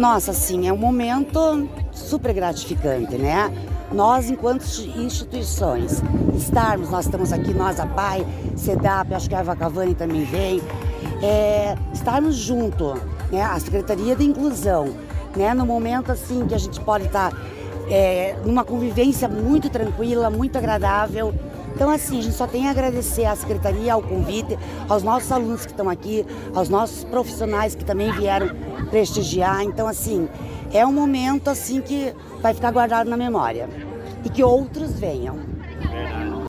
Nossa, assim, é um momento super gratificante, né? Nós, enquanto instituições, nós estamos aqui, nós, a PAI, CEDAP, acho que a Eva Cavani também vem, estarmos junto, né? A Secretaria de Inclusão, né? No momento, assim, que a gente pode estar numa convivência muito tranquila, muito agradável. Então, assim, a gente só tem a agradecer à Secretaria, ao convite, aos nossos alunos que estão aqui, aos nossos profissionais que também vieram prestigiar. Então, assim, é um momento assim que vai ficar guardado na memória e que outros venham. Verdade.